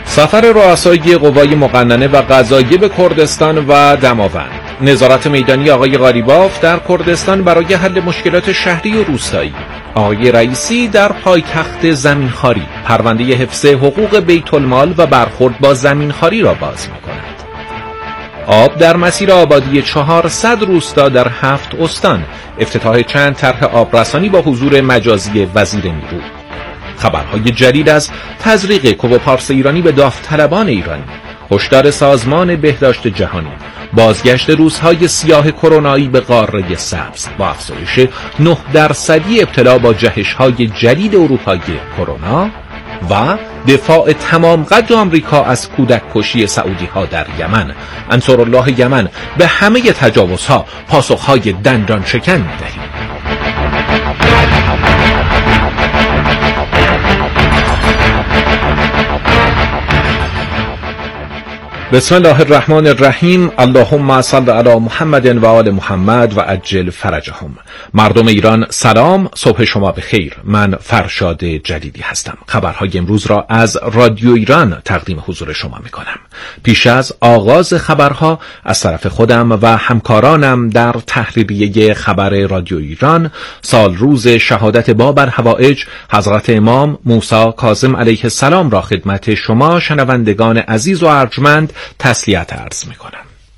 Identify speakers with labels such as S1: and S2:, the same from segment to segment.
S1: سفر رؤسای قوای مقننه و قضاییه به کردستان و دماوند. نظارت میدانی آقای قالیباف در کردستان برای حل مشکلات شهری و روستایی. آقای رئیسی در پایتخت زمینخواری پرونده حفظ حقوق بیت المال و برخورد با زمینخواری را باز می‌کند. آب در مسیر آبادی 400 روستا در 7 استان. افتتاح چند طرح آبرسانی با حضور مجازی وزیر نیرو. خبرهای جدید از تزریق کووپارس ایرانی به داوطلبان ایرانی. هشدار سازمان بهداشت جهانی. بازگشت روزهای سیاه کرونایی به قاره سبز با افزایش 9% ابتلا با جهش‌های جدید اروپایی کرونا و دفاع تمام قد آمریکا از کودک کشی سعودی‌ها در یمن. انصارالله یمن به همه تجاوزها پاسخهای دندان شکن می‌دهیم. بسم الله الرحمن الرحیم. اللهم صل علی محمد و آل محمد و عجل فرجهم. مردم ایران سلام، صبح شما بخیر. من فرشاد جدیدی هستم. خبرهای امروز را از رادیو ایران تقدیم حضور شما میکنم. پیش از آغاز خبرها از طرف خودم و همکارانم در تحریریه خبر رادیو ایران سال روز شهادت بابر حوائج حضرت امام موسی کاظم علیه السلام را خدمت شما شنوندگان عزیز و ارجمند تسلیت عرض میکنم.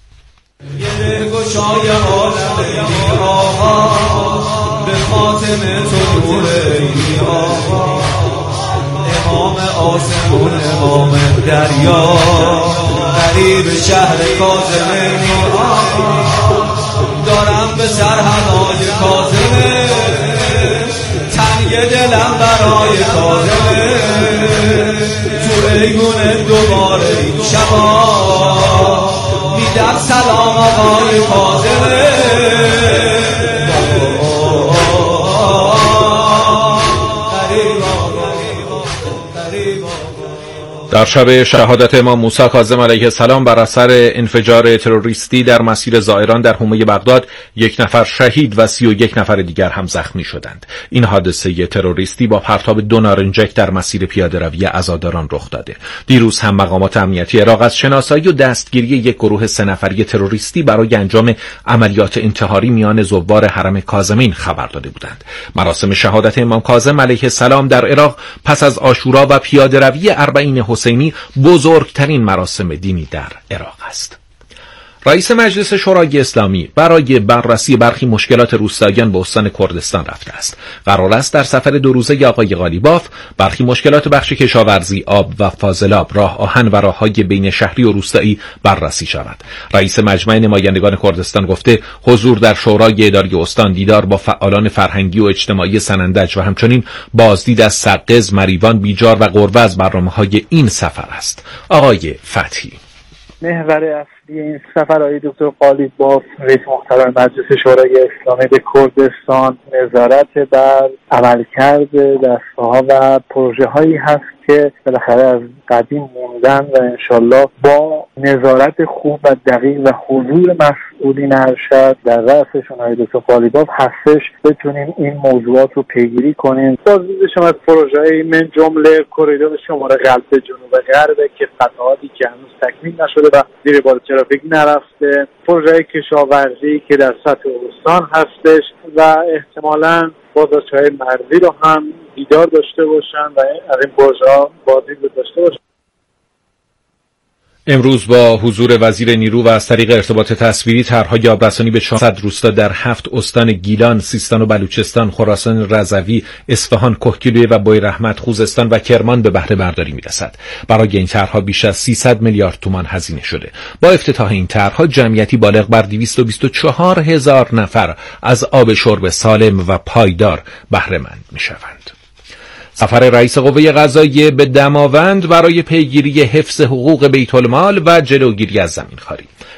S2: گشای عالم آقا به خاتم تو نور آقا امام آسمون امام دریا غریب شهر کاظم آقا دارم به سرحدای کاظم تنگ دلم برای کاظم تو ایگون دوباره این شبا میدم سلام آقای کاظم.
S1: در شب شهادت امام موسی کاظم علیه السلام بر اثر انفجار تروریستی در مسیر زائران در حومه بغداد 1 نفر شهید و 31 نفر دیگر هم زخمی شدند. این حادثه تروریستی با پرتاب 2 نارنجک در مسیر پیاده‌روی عزاداران رخ داده. دیروز هم مقامات امنیتی عراق از شناسایی و دستگیری 1 گروه 3 نفری تروریستی برای انجام عملیات انتحاری میان زوار حرم کاظمین خبر داده بودند. مراسم شهادت امام کاظم علیه السلام در عراق پس از عاشورا و پیاده‌روی اربعین حسینی بزرگترین مراسم دینی در عراق است. رئیس مجلس شورای اسلامی برای بررسی برخی مشکلات روستاییان به استان کردستان رفته است. قرار است در سفر 2 روزه آقای قالیباف برخی مشکلات بخش کشاورزی، آب و فاضلاب، راه آهن و راههای بین شهری و روستایی بررسی شود. رئیس مجمع نمایندگان کردستان گفته حضور در شورای اداری استان، دیدار با فعالان فرهنگی و اجتماعی سنندج و همچنین بازدید از سقز، مریوان، بیجار و قربه از برنامه‌های این سفر است. آقای فتحی:
S3: محور اصلی این سفر آقای دکتر قالیباف رئیس محترم مجلس شورای اسلامی به کردستان نظارت بر عملکرد دستگاه‌ها و پروژه‌هایی هست که بالاخره از قدیم موندن و انشالله با نظارت خوب و دقیق و حضور مسئولین ارشد در رأسشون آقای دکتر قالیباف هستش بتونیم این موضوعات رو پیگیری کنیم. بازدیدشون از پروژه‌های من جمله کریدور شماره قلب جنوب غرب که قطعاتی که هنوز تکمیل نشده و زیر بار ترافیک نرفته، پروژه کشاورزی که در سطح استان هستش و احتمالاً بازارچه‌های مرزی رو هم دیدار داشته باشن و از این پروژه‌ها بازدید داشته باشن.
S1: امروز با حضور وزیر نیرو و از طریق ارتباط تصویری طرحهای آبرسانی به 400 روستا در 7 استان گیلان، سیستان و بلوچستان، خراسان رضوی، اصفهان، کهگیلویه و بویراحمد، خوزستان و کرمان به بهره برداری می‌رسد. برای این طرحها بیش از 300 میلیارد تومان هزینه شده. با افتتاح این طرحها جمعیتی بالغ بر 224,000 نفر از آب شرب سالم و پایدار بهره مند می‌شوند. سفر رئیس قوه قضاییه به دماوند برای پیگیری حفظ حقوق بیت المال و جلوگیری از زمینخواری.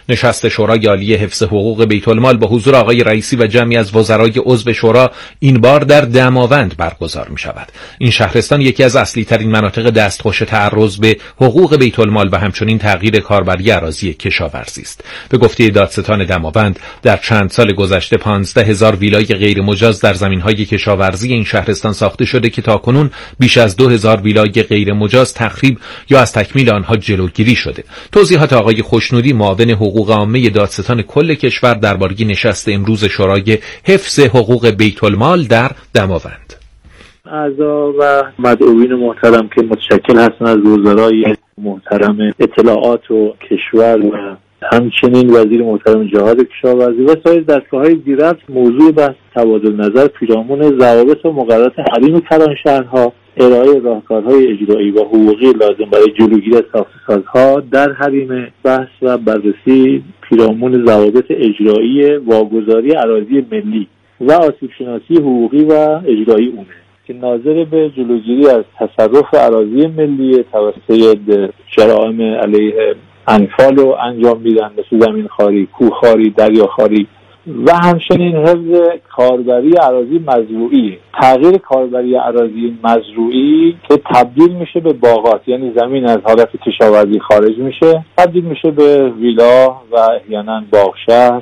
S1: نشست شورای عالی حفظ حقوق بیت المال با حضور آقای رئیسی و جمعی از وزرای عضو شورا این بار در دماوند برگزار می شود. این شهرستان یکی از اصلی ترین مناطق دستخوش تعرض به حقوق بیت المال و همچنین تغییر کاربری اراضی کشاورزی است. به گفته دادستان دماوند در چند سال گذشته 15,000 ویلای غیر مجاز در زمین‌های کشاورزی این شهرستان ساخته شده که تاکنون بیش از 2,000 ویلای غیر مجاز تخریب یا از تکمیل آنها جلوگیری شده. توضیحات آقای خوشنودی معاون حقوق عامه دادستان کل کشور درباره نشست امروز شورای حفظ حقوق بیت المال در دماوند.
S4: اعضا و مدعوین محترم که متشکل هستند از وزرای محترم اطلاعات و کشور و همچنین وزیر محترم جهاد کشاورزی و سایر دستگاه‌های زیرربط، موضوع بحث تبادل نظر پیرامون ضوابط و مقررات حریم کلانشهرها، ارائه راهکارهای اجرایی و حقوقی لازم برای جلوگیری از ساخت‌وسازها در حریم، بحث و بررسی پیرامون ضوابط اجرایی واگذاری اراضی ملی و آسیب‌شناسی حقوقی و اجرایی اونه که ناظر به جلوگیری از تصرف اراضی ملی توسط جرائم علیه انفال رو انجام میدن، مثل زمین خاری، کوه خاری، دریا خاری و همچنین حفظ کاربری اراضی مزروعی. تغییر کاربری اراضی مزروعی که تبدیل میشه به باغات، یعنی زمین از حالت کشاورزی خارج میشه، تبدیل میشه به ویلا و احیانا باغشهر.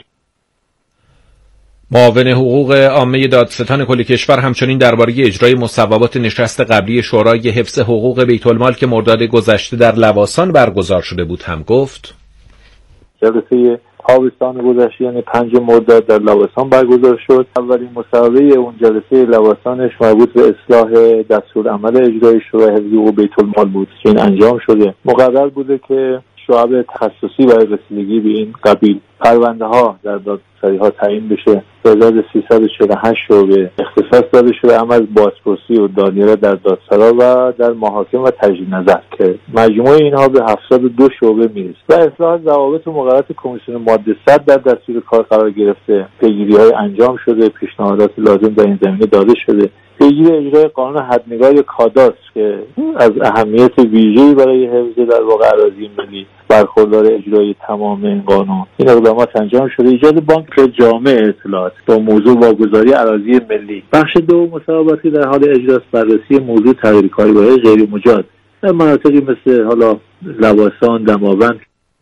S1: معاون حقوق عامه دادستان کل کشور همچنین درباره اجرای مصوبات نشست قبلی شورای حفظ حقوق بیت المال که مرداد گذشته در لواسان برگزار شده بود هم گفت:
S4: جلسه تابستان گذشته یعنی 5 مرداد در لواسان برگزار شد. اولین مصوبه اون جلسه لواسانش مربوط به اصلاح دستورالعمل اجرای شورای حفظ حقوق بیت المال بود که این انجام شده. مقرر بوده که شعب تخصصی برای رسیدگی به این قبیل پرونده ها در دادسری ها تعیین بشه. 1348 شعبه اختصاص داده شده اما از بازپرسی و دادگیری در دادسرا و در محاکم و تجدید نظر که مجموع اینها به 72 شعبه میرسه و اصلاح ضوابط و مقررات کمیسیون ماده 100 در دستور کار قرار گرفته. پیگیری‌های انجام شده، پیشنهادات لازم در این زمینه داده شده. پیگیری اجرای قانون حدنگاه کاداستر که از اهمیت ویژه‌ای برای حفظ در واقع اراضی ملی برخوردار اجرای تمام این قانون. این اقدامات انجام شده. ایجاد بانک جامع اطلاعات با موضوع واگذاری اراضی ملی. بخش 2 مصوباتی در حال اجراست، بررسی موضوع تغییر کاربری غیر مجاز در مناطقی مثل حالا لواسان، دماوند.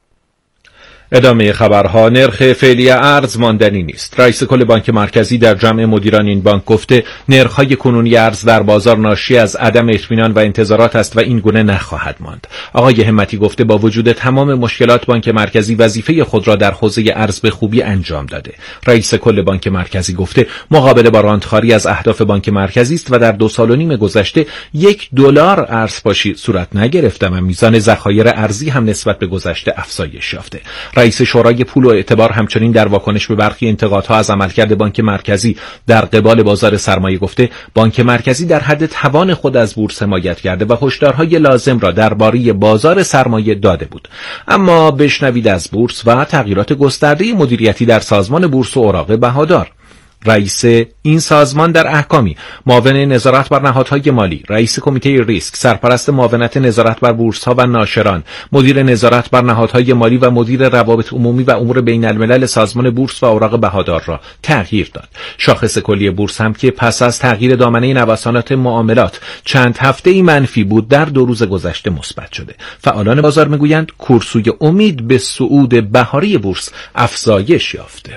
S1: ادامه خبرها. نرخ فعلی ارز ماندنی نیست. رئیس کل بانک مرکزی در جمع مدیران این بانک گفته نرخ‌های کنونی ارز در بازار ناشی از عدم اطمینان و انتظارات است و این گونه نخواهد ماند. آقای همتی گفته با وجود تمام مشکلات بانک مرکزی وظیفه خود را در حوزه ارز به خوبی انجام داده. رئیس کل بانک مرکزی گفته مقابله با رانتخواری از اهداف بانک مرکزی است و در 2 سال و نیم گذشته $1 ارزپاشی صورت نگرفته و میزان ذخایر ارزی هم نسبت به گذشته افزایش یافته. رئیس شورای پول و اعتبار همچنین در واکنش به برخی انتقادها از عملکرد بانک مرکزی در قبال بازار سرمایه گفته بانک مرکزی در حد توان خود از بورس حمایت کرده و هشدارهای لازم را درباره بازار سرمایه داده بود. اما بشنوید از بورس و تغییرات گسترده مدیریتی در سازمان بورس و اوراق بهادار. رئیس این سازمان در احکامی، معاون نظارت بر نهادهای مالی، رئیس کمیته ریسک، سرپرست معاونت نظارت بر بورس‌ها و ناشران، مدیر نظارت بر نهادهای مالی و مدیر روابط عمومی و امور بین الملل سازمان بورس و اوراق بهادار را تغییر داد. شاخص کلی بورس هم که پس از تغییر دامنه نوسانات معاملات چند هفته‌ای منفی بود در 2 روز گذشته مثبت شده. فعالان بازار میگویند کورسوی امید به صعود بهاری بورس افزایش یافته.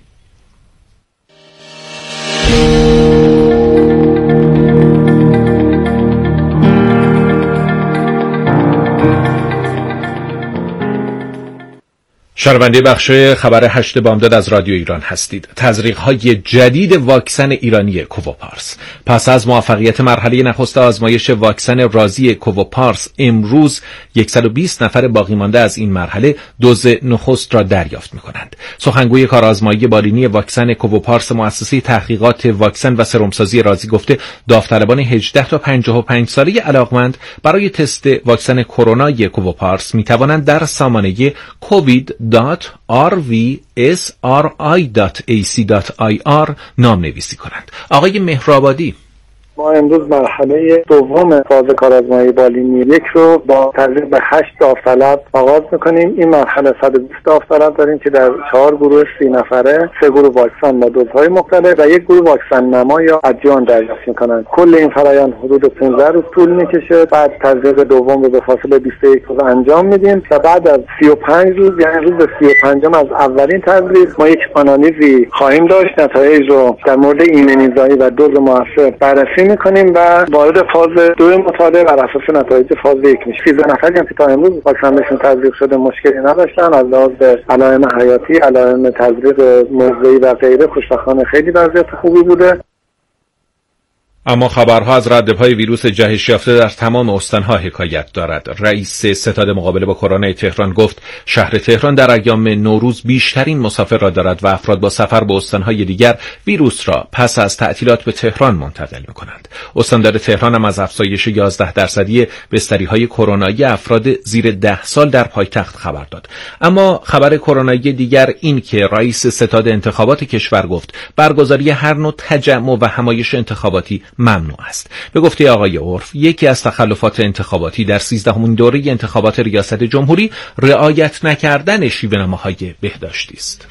S1: شنونده بخش خبر 8 بامداد از رادیو ایران هستید. تزریق‌های جدید واکسن ایرانی کووپارس. پس از موفقیت مرحله نخست آزمایش واکسن رازی کووپارس، امروز 120 نفر باقی مانده از این مرحله دوز نخست را دریافت می‌کنند. سخنگوی کارآزمایی بالینی واکسن کووپارس مؤسسه تحقیقات واکسن و سرمسازی رازی گفته داوطلبان 18 تا 55 ساله علاقمند برای تست واکسن کرونای کووپارس می‌توانند در سامانه covid.rvsri.ac.ir نام نویسی کنند. آقای مهرآبادی:
S3: ما امروز مرحله دوم فاز کارآزمایی بالینی 1 رو با تزریق به 8 داوطلب آغاز میکنیم. این مرحله 120 داوطلب داریم که در 4 گروه 30 نفره، 3 گروه واکسن با دوزهای مختلف و 1 گروه واکسن نما یا ادجوان دریافت میکنن. کل این فرآیند حدود 15 روز طول میکشه. بعد تزریق دوم رو به فاصله 21 روز انجام میدیم و بعد از 35 روز، یعنی روز 35م از اولین تزریق، ما یک آنالیزی خواهیم داشت. نتایج رو در مورد ایمنیزایی و دوز موثر بررسی میکنیم و وارد فاز 2 مطالعه بر اساس نتایج فاز 1 میشه. 13 نفری هم که تا امروز واکسن بهشون تزریق شده مشکلی نداشتن. از لحاظ علائم حیاتی، علائم تزریق موضعی و غیره خوشبختانه خیلی وضعیت خوبی بوده.
S1: اما خبرها از ردپای ویروس جهش یافته در تمام استانها حکایت دارد. رئیس ستاد مقابله با کرونا تهران گفت شهر تهران در ایام نوروز بیشترین مسافر را دارد و افراد با سفر به استانهای دیگر ویروس را پس از تعطیلات به تهران منتقل می‌کنند. استاندار تهران هم از افزایش 11% بستری‌های کرونایی افراد زیر 10 سال در پایتخت خبر داد. اما خبر کرونایی دیگر این که رئیس ستاد انتخابات کشور گفت برگزاری هر نوع تجمع و همایش انتخاباتی ممنوع است. به گفته آقای عرف، یکی از تخلفات انتخاباتی در 13مین دوره انتخابات ریاست جمهوری رعایت نکردن شیوه‌نماهای بهداشتی است.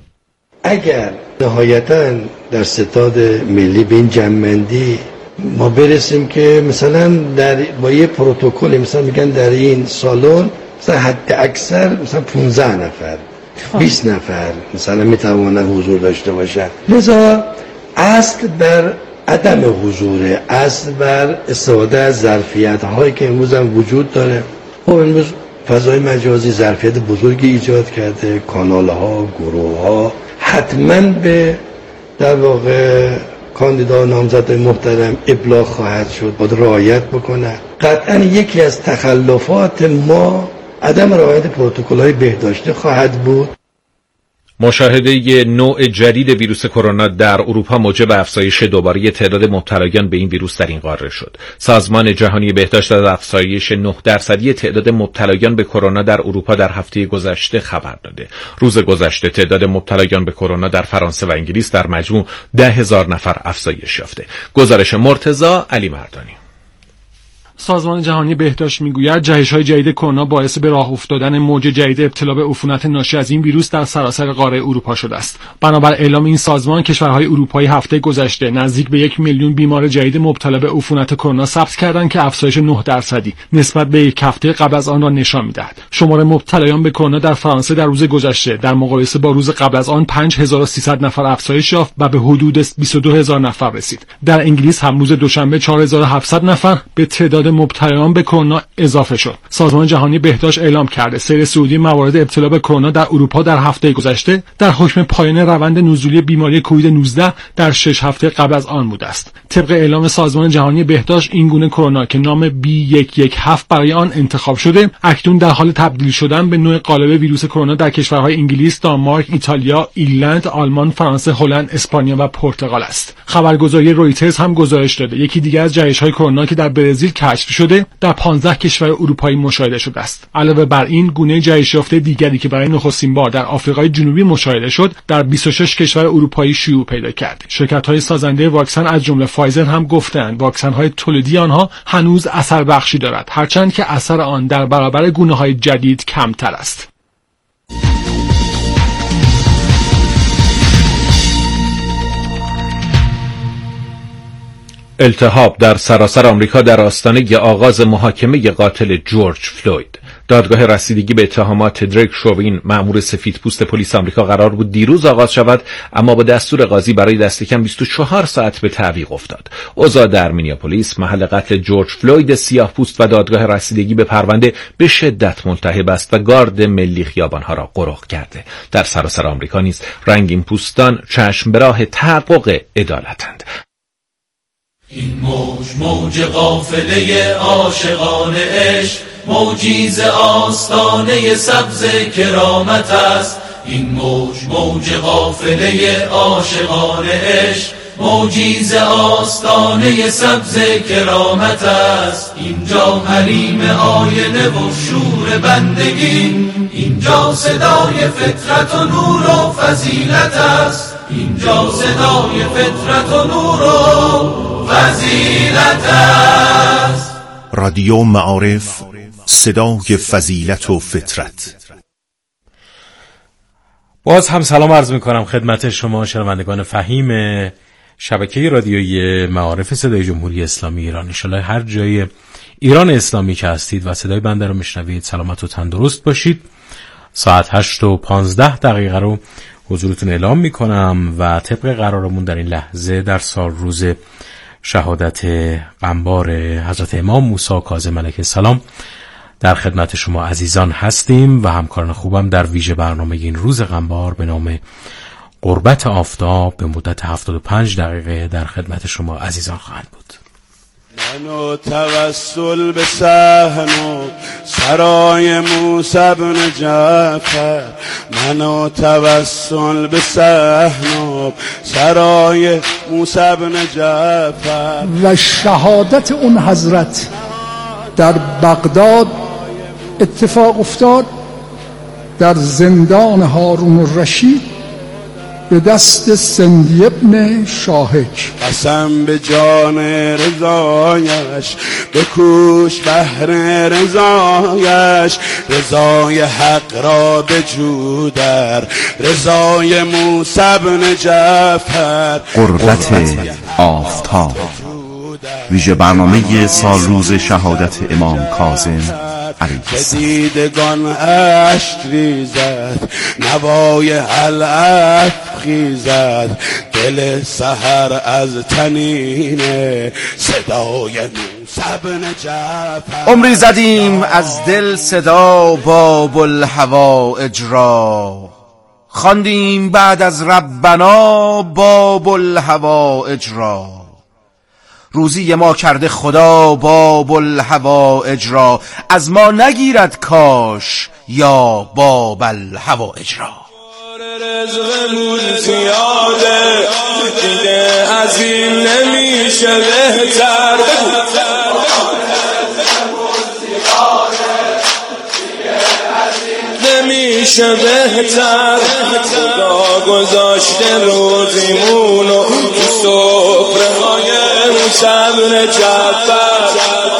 S5: اگر نهایتاً در ستاد ملی به این جمع‌بندی ما برسیم که مثلا با یه پروتکل مثلا میگن در این سالن مثلا حد اکثر مثلا 15 نفر 20 نفر مثلا میتوانند حضور داشته باشند، لذا اصل بر عدم حضور، اصل بر استفاده از ظرفیت هایی که امروز هم وجود داره. خب امروز فضای مجازی ظرفیت بزرگی ایجاد کرده، کانال ها، گروه ها حتما به در واقع کاندیدا نامزد محترم ابلاغ خواهد شد، باید رعایت بکنه. قطعا یکی از تخلفات ما عدم رعایت پروتکل های بهداشتی خواهد بود.
S1: مشاهده نوع جدید ویروس کرونا در اروپا موجب افزایش دوباره تعداد مبتلایان به این ویروس در این قاره شد. سازمان جهانی بهداشت از افزایش 9% تعداد مبتلایان به کرونا در اروپا در هفته گذشته خبر داده. روز گذشته تعداد مبتلایان به کرونا در فرانسه و انگلیس در مجموع 10,000 نفر افزایش یافته. گزارش مرتضی علی مردانی.
S6: سازمان جهانی بهداشت میگوید جهش‌های جدید کرونا باعث به راه افتادن موج جدید ابتلا به عفونت ناشی از این ویروس در سراسر قاره اروپا شده است. بنابر اعلام این سازمان، کشورهای اروپایی هفته گذشته نزدیک به 1 میلیون بیمار جدید مبتلا به عفونت کرونا ثبت کردند که افزایش 9% نسبت به یک هفته قبل از آن را نشان می‌دهد. شمار مبتلایان به کرونا در فرانسه در روز گذشته در مقایسه با روز قبل از آن 5300 نفر افزایش یافت و به حدود 22000 نفر رسید. در انگلیس هم روز دوشنبه 4700 نفر به تعداد مبتلایان به کرونا اضافه شد. سازمان جهانی بهداشت اعلام کرده سیر صعودی موارد ابتلا به کرونا در اروپا در هفته گذشته در حکم پایان روند نزولی بیماری کووید 19 در 6 هفته قبل از آن بوده است. طبق اعلام سازمان جهانی بهداشت، این گونه کرونا که نام B117 برای آن انتخاب شده، اکنون در حال تبدیل شدن به نوع قالب ویروس کرونا در کشورهای انگلیس، دانمارک، ایتالیا، ایرلند، آلمان، فرانسه، هلند، اسپانیا و پرتغال است. خبرگزاری رویترز هم گزارش داده یکی دیگر از جهش‌های کرونا که در برزیل کشف شده در 15 کشور اروپایی مشاهده شده است. علاوه بر این، گونه جهش یافته دیگری که برای نخستین بار در آفریقای جنوبی مشاهده شد، در 26 کشور اروپایی شیوع پیدا کرد. شرکت‌های سازنده واکسن از جمله فایزر هم گفتند واکسن‌های تولیدی آنها هنوز اثر بخشی دارد، هرچند که اثر آن در برابر گونه‌های جدید کمتر است.
S1: التهاب در سراسر آمریکا در آستانه آغاز محاکمه قاتل جورج فلوید. دادگاه رسیدگی به اتهامات دریک شوین، مأمور سفیدپوست پلیس آمریکا، قرار بود دیروز آغاز شود، اما با دستور قاضی برای دست کم 24 ساعت به تعویق افتاد. اوضاع در مینیاپولیس، محل قتل جورج فلوید سیاه‌پوست، و دادگاه رسیدگی به پرونده به شدت ملتهب است و گارد ملی خیابان‌ها را غرق کرده. در سراسر آمریکا نیز رنگین پوستان چشم به راه تحقق عدالتند.
S2: این موج قافله عاشقان عشق، موجی ز آستانه سبز کرامت است. این موج قافله عاشقان عشق، موجی ز آستانه سبز کرامت است. اینجا حریم آینه و شور بندگی، اینجا صدای فطرت و نور و فضیلت است. اینجا صدای فطرت و نور و فضیلت است.
S7: رادیو معارف، صدای فضیلت و فطرت.
S8: باز هم سلام عرض میکنم خدمت شما شنوندگان فهیم شبکه رادیویی معارف صدای جمهوری اسلامی ایران. ان شاءالله هر جای ایران اسلامی که هستید و صدای بنده رو میشنوید سلامت و تندرست باشید. ساعت 8:15 رو حضورتون اعلام میکنم و طبق قرارمون در این لحظه در سال روز شهادت قنبار حضرت امام موسی کاظم علیه السلام در خدمت شما عزیزان هستیم و همکاران خوبم در ویژه برنامه این روز قنبار به نام قربت آفتاب به مدت 75 دقیقه در خدمت شما عزیزان خواهند بود.
S9: منو توسل به صحن و سرای موسی بن جعفر، منو توسل به صحن و سرای موسی بن جعفر
S10: و شهادت اون حضرت در بغداد اتفاق افتاد در زندان هارون الرشید به دست سندی ابن شاهک.
S9: قسم به جان رضایش بکوش بهر رضایش، رضای حق را بجو در رضای موسی بن جعفر.
S7: قربت آفتاب، ویژه برنامه سال روز شهادت امام کاظم علیه السلام.
S9: دیدگان اشک ریزد، نوای علف خیزد، دل سحر از تنین صدای موسی بن جعفر.
S11: عمری زدیم از دل صدا باب الهوائج را، خواندیم بعد از ربنا باب الهوائج را. روزی ما کرده خدا باب الهوائج را، از ما نگیرد کاش یا باب الهوائج را.
S9: رزقمون زیاده دیگه از این نمیشه بهتر. نمیشه بهتر، خدا گذاشته روزیمونو تو سفره های موسی بن جعفر.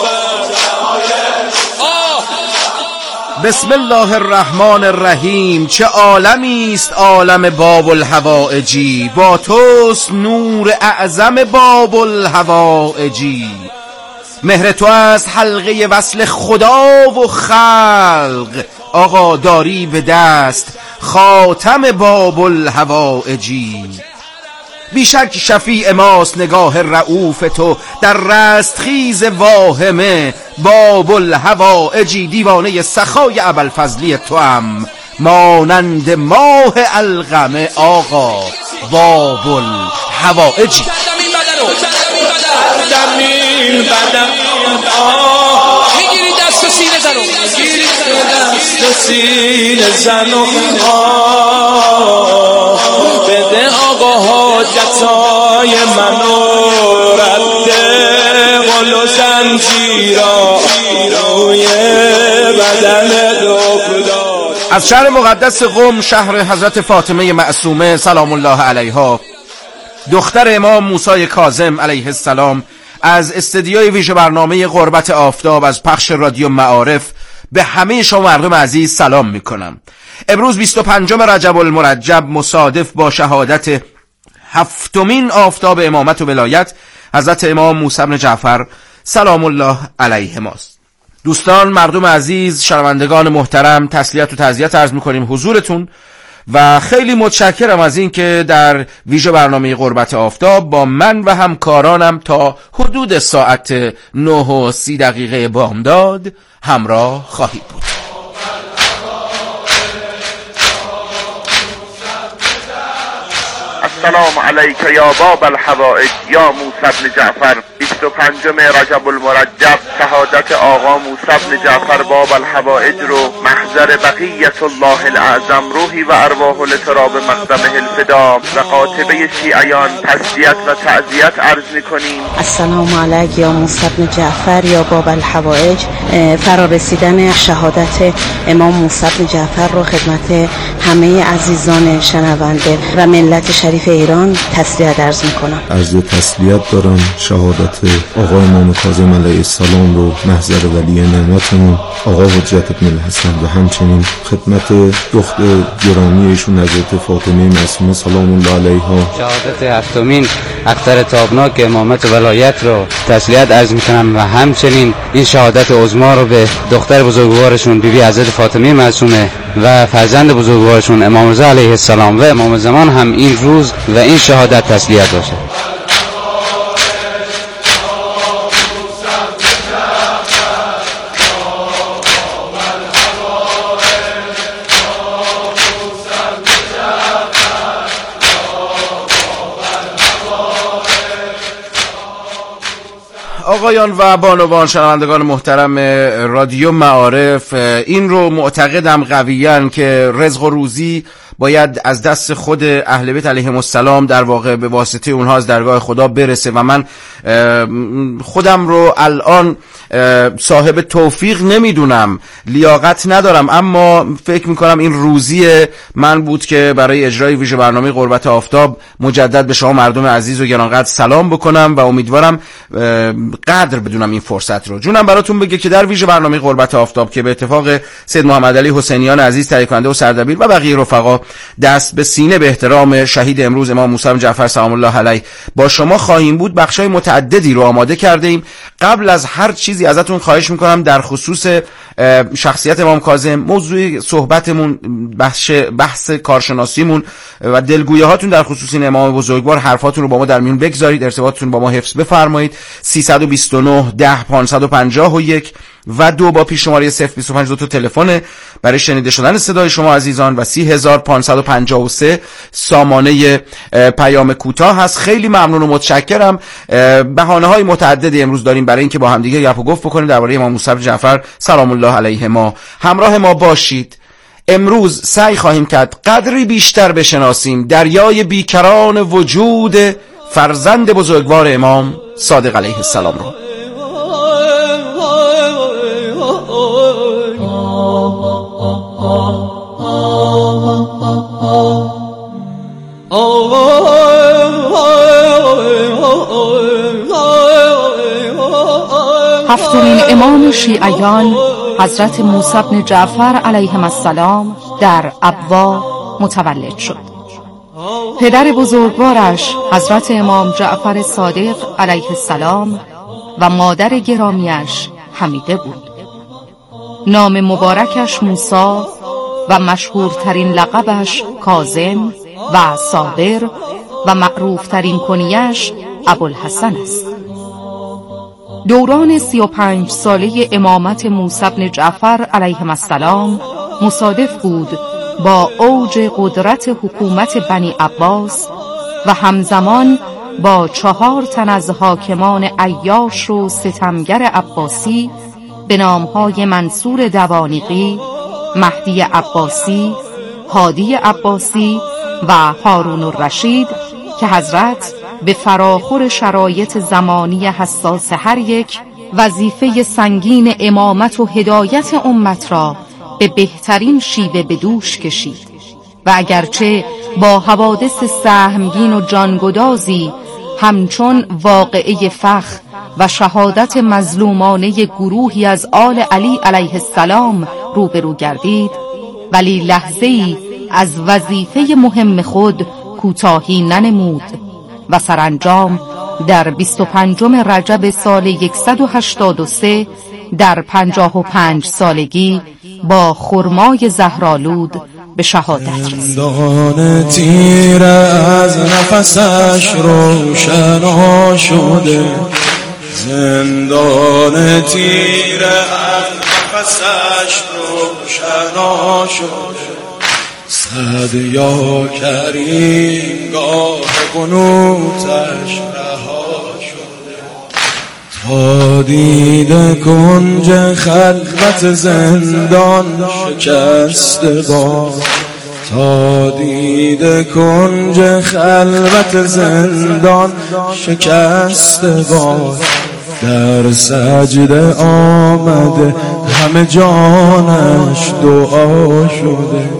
S11: بسم الله الرحمن الرحیم. چه عالمی است عالم باب الهوائجی، با توست نور اعظم باب الهوائجی. مهر تو است حلقه وصل خدا و خلق، آقا داری به دست خاتم باب الهوائجی. بیشک شفیع ماست نگاه رؤوف تو، در رستخیز واهمه باب الهوائجی. دیوانه سخای ابوالفضلی تو هم مانند ماه القمه آقا باب الهوائجی.
S9: میگیری دست و سینه زنو، میگیری دست و سینه زنو، بده آقا حاجتای منو، رد قل و زنجیرا روی بدن دکدار.
S11: از شهر مقدس قم، شهر حضرت فاطمه معصومه سلام الله علیها، دختر امام موسی کاظم علیه السلام، از استدیوی ویژه برنامه قربت آفتاب از پخش رادیو معارف به همه شما مردم عزیز سلام میکنم. امروز 25 رجب المرجب مصادف با شهادت 7مین آفتاب امامت و ولایت حضرت امام موسی بن جعفر سلام الله علیه ماست. دوستان، مردم عزیز، شنوندگان محترم، تسلیت و تعزیت عرض میکنیم حضورتون و خیلی متشکرم از این که در ویژه برنامه قربت آفتاب با من و همکارانم تا حدود ساعت 9:30 بامداد همراه خواهید بود.
S12: السلام علیک یا باب الحوائج یا موسی بن جعفر. 25 رجب المرجب شهادت آقا موسی بن جعفر باب الحوائج رو محضر بقیت الله الاعظم روحی و ارواح لتراب مقدمه الفدا و قاطبه شیعیان تسلیت و تعزیت عرض میکنیم.
S13: السلام علیک یا موسی بن جعفر یا باب الحوائج. فرارسیدن شهادت امام موسی بن جعفر رو خدمت همه عزیزان شنونده و ملت شریف ایران تسلیت عرض میکنم.
S14: عرض تسلیت دارم. شهادت آقا امام کاظم علیه السلام رو محضر ولی نعمتمون آقا حجت بن الحسن و همچنین خدمت دختر گرامی ایشون حضرت فاطمه معصومه سلام الله علیها
S15: شهادت هفتمین اختر تابناک امامت ولایت رو تسلیت عرض میکنم و همچنین این شهادت عظما رو به دختر بزرگوارشون بیبی حضرت فاطمه معصومه و فرزند بزرگوارشون امام رضا علیه السلام و امام زمان هم این روز و این شهادت تسلیت باشه.
S11: آقایان و بانوان شنوندگان محترم رادیو معارف، این رو معتقدم قویاً که رزق و روزی باید از دست خود اهل بیت علیهم السلام در واقع به واسطه اونها از درگاه خدا برسه و من خودم رو الان صاحب توفیق نمیدونم، لیاقت ندارم، اما فکر میکنم این روزی من بود که برای اجرای ویژه برنامه قربت آفتاب مجدد به شما مردم عزیز و گرانقدر سلام بکنم و امیدوارم قدر بدونم این فرصت رو. جونم براتون بگه که در ویژه برنامه قربت آفتاب که به اتفاق سید محمد علی حسینیان عزیز تهیه کننده و سردبیر و بقیه رفقا دست به سینه به احترام شهید امروز امام موسی بن جعفر سلام الله علیه با شما خواهیم بود، بخشای متعددی رو آماده کرده ایم. قبل از هر چیزی ازتون خواهش میکنم در خصوص شخصیت امام کاظم، موضوع صحبتمون بحث کارشناسیمون و دلگویه هاتون در خصوص این امام بزرگوار، حرفاتون رو با ما در میون بگذارید، ارتباطتون با ما حفظ بفرمایید. 329 10 551 و 2 با پیش شماره 025 دو تلفن برای شنیده شدن صدای شما عزیزان و 30553 سامانه پیام کوتاه هست. خیلی ممنون و متشکرم. بهانه‌های متعددی امروز داریم برای اینکه با همدیگه گپ و گفت بکنیم درباره امام موسی بن جعفر سلام الله علیه. ما همراه ما باشید. امروز سعی خواهیم کرد قدری بیشتر بشناسیم دریای بیکران وجود فرزند بزرگوار امام صادق علیه السلام رو.
S16: هفتمین امام شیعیان حضرت موسی بن جعفر علیه السلام در ابوا متولد شد. پدر بزرگوارش حضرت امام جعفر صادق علیه السلام و مادر گرامیش حمیده بود. نام مبارکش موسی و مشهورترین لقبش کاظم و صابر و معروفترین کنیش ابوالحسن است. دوران 35 ساله امامت موسی بن جعفر علیه السلام مصادف بود با اوج قدرت حکومت بنی عباس و همزمان با 4 تن از حاکمان عیاش و ستمگر عباسی به نامهای منصور دوانیقی، مهدی عباسی، هادی عباسی و هارون الرشید که حضرت به فراخور شرایط زمانی حساس هر یک وظیفه سنگین امامت و هدایت امت را به بهترین شیوه به دوش کشید و اگرچه با حوادث سهمگین و جانگدازی همچون واقعه فخ و شهادت مظلومانه گروهی از آل علی علیه السلام روبرو گردید، ولی لحظه‌ای از وظیفه مهم خود کوتاهی ننمود و سرانجام در 25 رجب سال 183 در 55 سالگی با خرمای زهرآلود به شهادت رسید.
S17: زندان تیر از نفسش روشن شده، زندان تیر از نفسش روشن شده، صد یا کریم گاه قنوتش رها شده، تا دیده کنج خلوت زندان شکسته باد، تا دیده کنج خلوت زندان شکسته باد. در سجده آمده همه جانش دعا شده،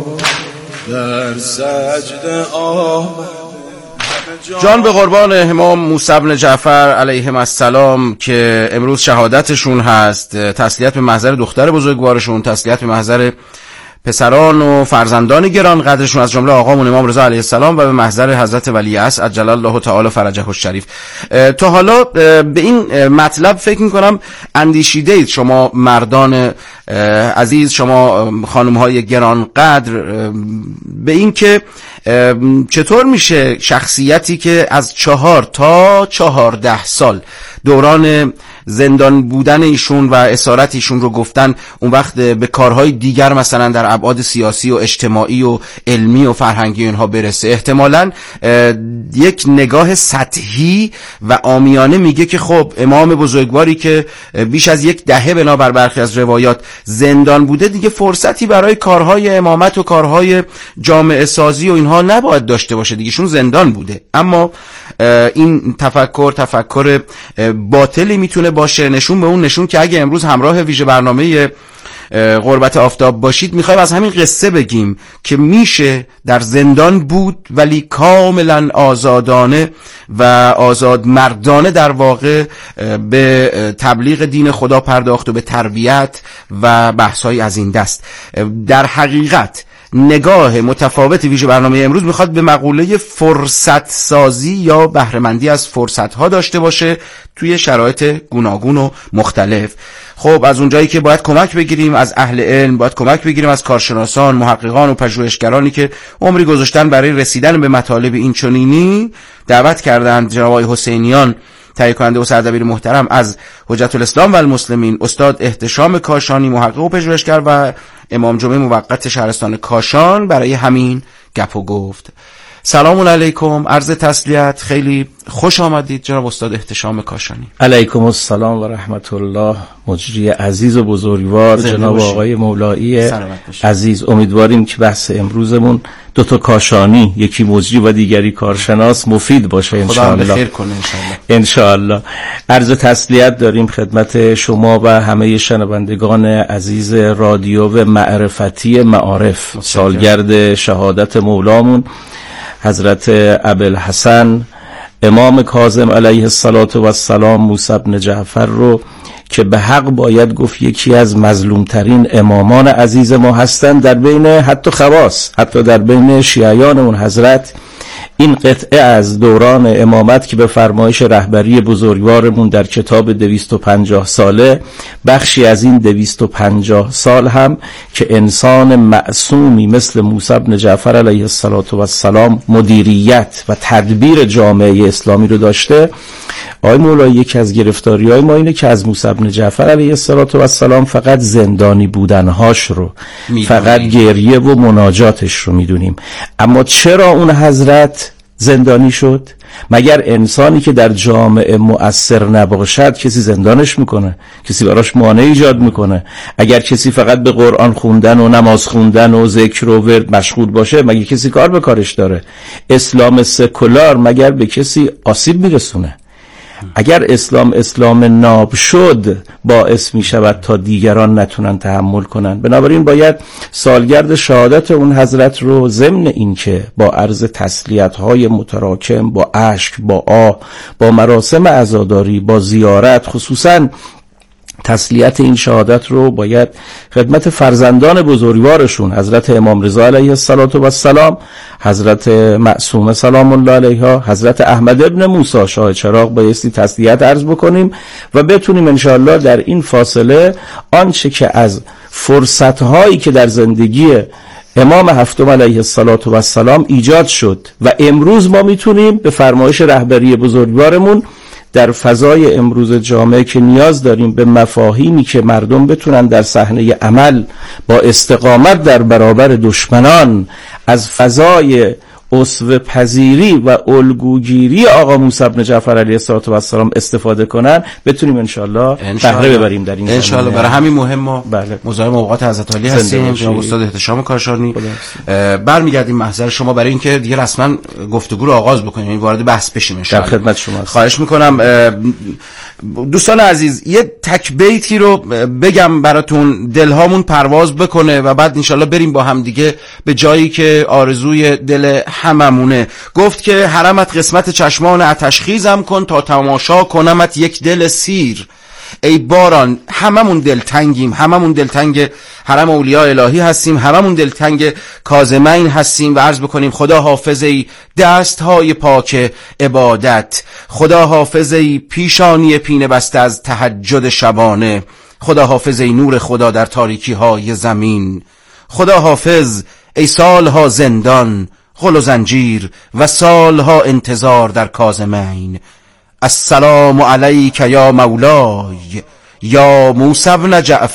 S17: در سجده آمده.
S11: جان به قربان امام موسی بن جعفر علیهم السلام که امروز شهادتشون هست. تسلیت به محضر دختر بزرگوارشون، تسلیت به محضر پسران و فرزندان گران قدرشون از جمله آقامون امام رضا علیه السلام و به محضر حضرت ولی عصر عجل الله تعالی فرجه الشریف. تا حالا به این مطلب فکر میکنم اندیشیده اید شما مردان عزیز، شما خانم‌های گران قدر، به این که چطور میشه شخصیتی که از 4 تا 14 سال دوران زندان بودن ایشون و اسارت ایشون رو گفتن، اون وقت به کارهای دیگر مثلا در ابعاد سیاسی و اجتماعی و علمی و فرهنگی اینها برسه، احتمالاً یک نگاه سطحی و عامیانه میگه که خب امام بزرگواری که بیش از 10 دهه بنابر برخی از روایات زندان بوده، دیگه فرصتی برای کارهای امامت و کارهای جامعه سازی و اینها نباید داشته باشه، دیگه شون زندان بوده. اما این تفکر باطلی میتونه باشه، نشون به اون نشون که اگه امروز همراه ویژه برنامه قربت آفتاب باشید میخوایم از همین قصه بگیم که میشه در زندان بود ولی کاملا آزادانه و آزاد مردانه در واقع به تبلیغ دین خدا پرداخت و به تربیت و بحث‌های از این دست. در حقیقت نگاه متفاوت ویژه برنامه امروز میخواد به مقوله فرصت سازی یا بهره‌مندی از فرصت ها داشته باشه توی شرایط گوناگون و مختلف. خب از اونجایی که باید کمک بگیریم از اهل علم، باید کمک بگیریم از کارشناسان، محققان و پژوهشگرانی که عمری گذاشتن برای رسیدن به مطالب این چنینی، دعوت کردند جناب آقای حسینیان تهیه کننده و سردبیر محترم از حجت الاسلام و المسلمین، استاد احتشام کاشانی، محقق و پژوهشگر و امام جمعه موقت شهرستان کاشان، برای همین گپ و گفت. سلام علیکم، عرض تسلیت، خیلی خوش آمدید جناب استاد احتشام کاشانی.
S18: علیکم السلام و رحمت الله. مجری عزیز و بزرگوار جناب آقای مولایی عزیز، امیدواریم که بحث امروزمون 2 تا کاشانی، یکی مجری و دیگری کارشناس، مفید باشه ان شاء الله.
S11: خدا خیر کنه
S18: ان شاء الله. عرض تسلیت داریم خدمت شما و همه شنوندگان عزیز رادیو و معرفتی معارف. سالگرد شهادت مولامون حضرت ابوالحسن امام کاظم علیه السلام موسی بن جعفر رو که به حق باید گفت یکی از مظلومترین امامان عزیز ما هستند، در بین حتی خواص، حتی در بین شیعیان اون حضرت، این قطعه از دوران امامت که به فرمایش رهبری بزرگوارمون در کتاب 250 ساله، بخشی از این 250 سال هم که انسان معصومی مثل موسی بن جعفر علیه السلام مدیریت و تدبیر جامعه اسلامی رو داشته. آقای مولایی، یکی از گرفتاری‌های ما اینه که از موسی بن جعفر علیه السلام فقط زندانی بودنهاش رو فقط گریه و مناجاتش رو میدونیم، اما چرا اون حضرت زندانی شد؟ مگر انسانی که در جامعه مؤثر نباشد کسی زندانش میکنه؟ کسی براش مانع ایجاد میکنه؟ اگر کسی فقط به قرآن خوندن و نماز خوندن و ذکر و ورد مشغول باشه مگر کسی کار به کارش داره؟ اسلام سکولار مگر به کسی آسیب میرسونه؟ اگر اسلام ناب شد باعث می شود تا دیگران نتونن تحمل کنن. بنابراین باید سالگرد شهادت اون حضرت رو ضمن این که با عرض تسلیت های متراکم، با اشک، با آه، با مراسم عزاداری، با زیارت، خصوصاً تسلیت این شهادت رو باید خدمت فرزندان بزرگوارشون حضرت امام رضا علیه السلام، حضرت معصومه سلام الله علیها، حضرت احمد ابن موسی شاه چراغ بایستی تسلیت عرض بکنیم و بتونیم انشاءالله در این فاصله آنچه که از فرصت‌هایی که در زندگی امام هفتم علیه السلام ایجاد شد و امروز ما میتونیم به فرمایش رهبری بزرگوارمون در فضای امروز جامعه که نیاز داریم به مفاهیمی که مردم بتونن در صحنه عمل با استقامت در برابر دشمنان از فضای اسوه پذیری و الگوگیری آقا موسی بن جعفر علیه السلام استفاده کنن، بتونیم انشالله بهره ببریم در این
S11: انشالله. برای همین مهم ما مزاحم اوقات حضرت علی هستیم. جناب استاد احتشام کاشانی، برمیگردیم محضر شما برای اینکه دیگه رسما گفتگو رو آغاز بکنیم، یعنی وارد بحث بشیم انشالله.
S18: در خدمت شما
S11: خواهش میکنم. دوستان عزیز، یه تک بیتی رو بگم براتون، دلهامون پرواز بکنه و بعد انشالله بریم با هم دیگه به جایی که آرزوی دل هممونه. گفت که حرمت قسمت چشمان آتشخیزم کن تا تماشا کنمت یک دل سیر. ای باران، هممون دلتنگیم، هممون دلتنگ حرم اولیاء الهی هستیم، هممون دلتنگ کاظمین هستیم و عرض بکنیم خدا حافظ ای دستهای پاک عبادت، خدا حافظ ای پیشانی پینه بسته از تهجد شبانه، خدا حافظ ای نور خدا در تاریکی های زمین، خدا حافظ ای سالها زندان، غل و زنجیر و سالها انتظار در کاظمین. السلام علیک یا مولای یا موسی بن جعفر